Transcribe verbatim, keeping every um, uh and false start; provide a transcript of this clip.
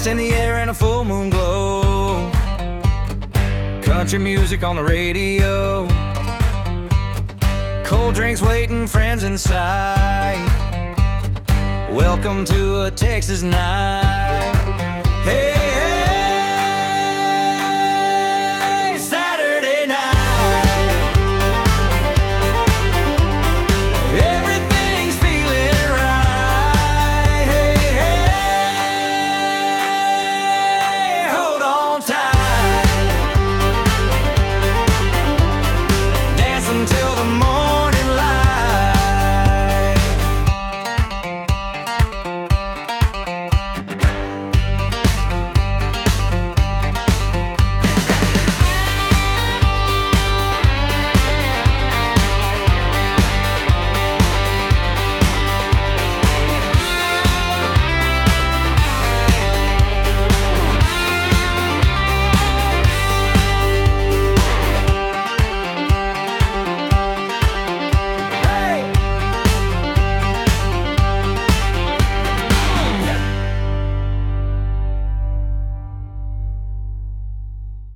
dust in the air and a full moon glow. Country music on the radio, cold drinks waiting, friends inside. Welcome to a Texas night. Hey,